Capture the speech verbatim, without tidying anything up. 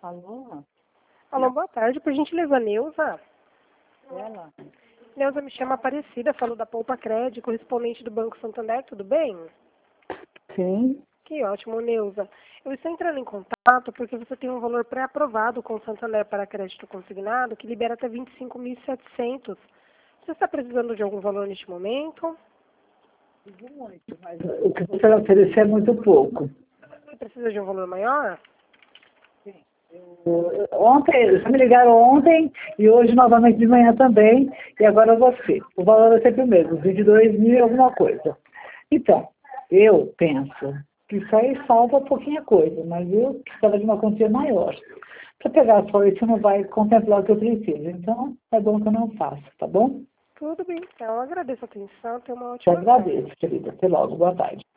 Alô? Alô, boa tarde. Por gentileza, Neuza. Ela? Neuza, me chama Aparecida, falo da Poupa Crédito, correspondente do Banco Santander, tudo bem? Sim. Que ótimo, Neuza. Eu estou entrando em contato porque você tem um valor pré-aprovado com o Santander para crédito consignado que libera até vinte e cinco mil e setecentos. Você está precisando de algum valor neste momento? Muito, mas o que você vai oferecer é muito pouco. Você precisa de um valor maior? Eu- Ontem, eles me ligaram ontem e hoje novamente de manhã também, e agora você. O valor é sempre o mesmo, vinte e dois mil e alguma coisa. Então, eu penso que isso aí salva pouquinha coisa, mas eu precisava de uma quantia maior. Para pegar só isso não vai contemplar o que eu preciso. Então, é bom que eu não faça, tá bom? Tudo bem, então. Agradeço a atenção. Tenha uma Te ótima tarde. agradeço, querida. Até logo. Boa tarde.